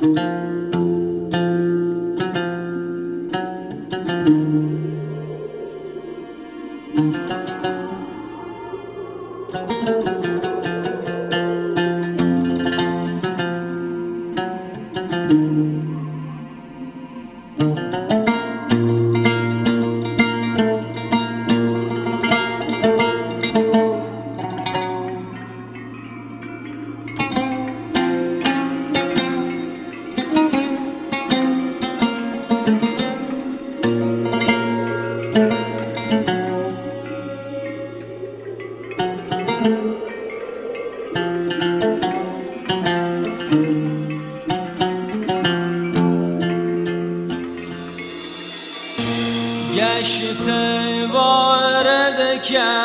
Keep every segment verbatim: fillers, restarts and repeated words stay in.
گشت وارد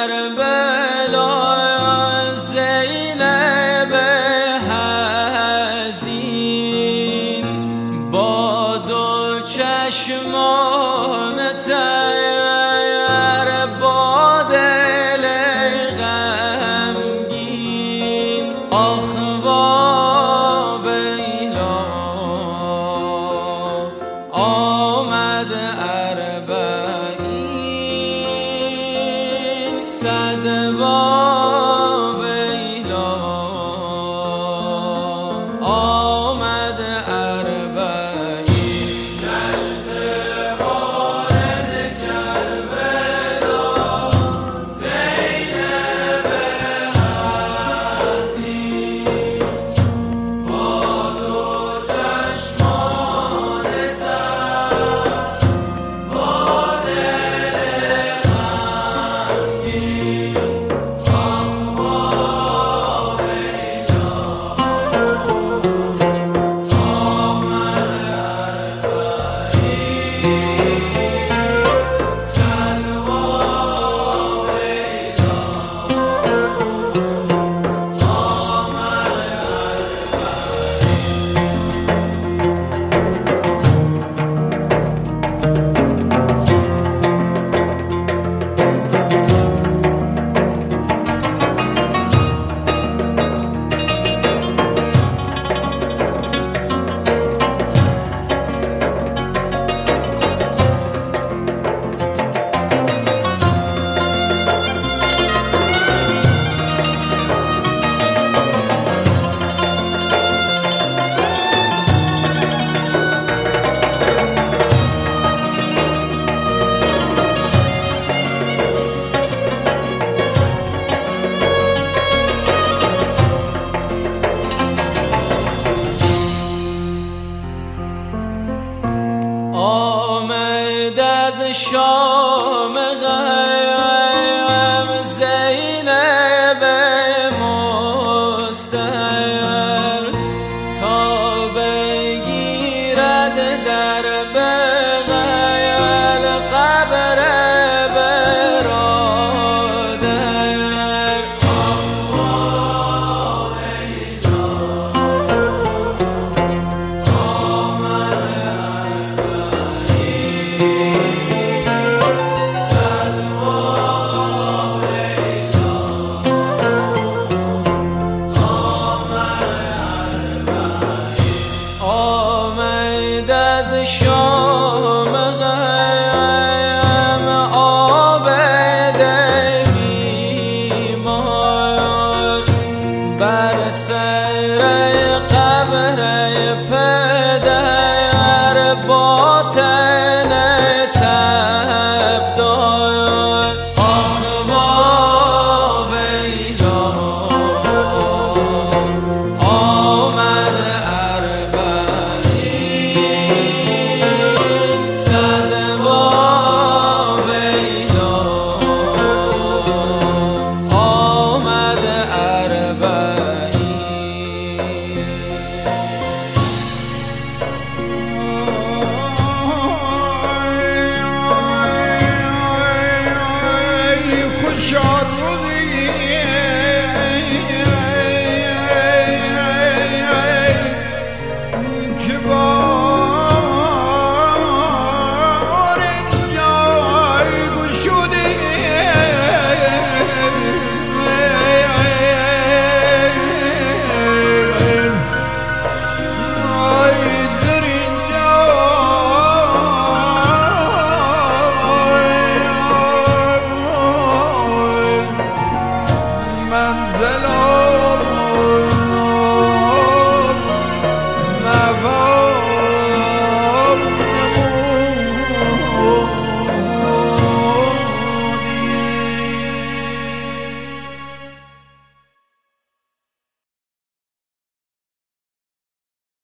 کربلا زینب حزین با دو چشمان تر با دل غمگین آخ وا ویلا آمد اربعین صد وا ویلا آمد اربعین گشت وارد کربلا زینب حزین با دو چشمان تر با دل غمگین آخ وا ویلا آمد اربعین صد وا ویلا آمد از شام غم زینب مستر تا بگیرد در بغل قبر برادر آخ وا ویلا آمد صد وا ویلا آمد اربعین آمد از شام غم عابد بیمار بر سر قبر پدر با تن تبدار آخ وا ویلا آمد اربعین صد وا ویلا آمد اربعین خوشا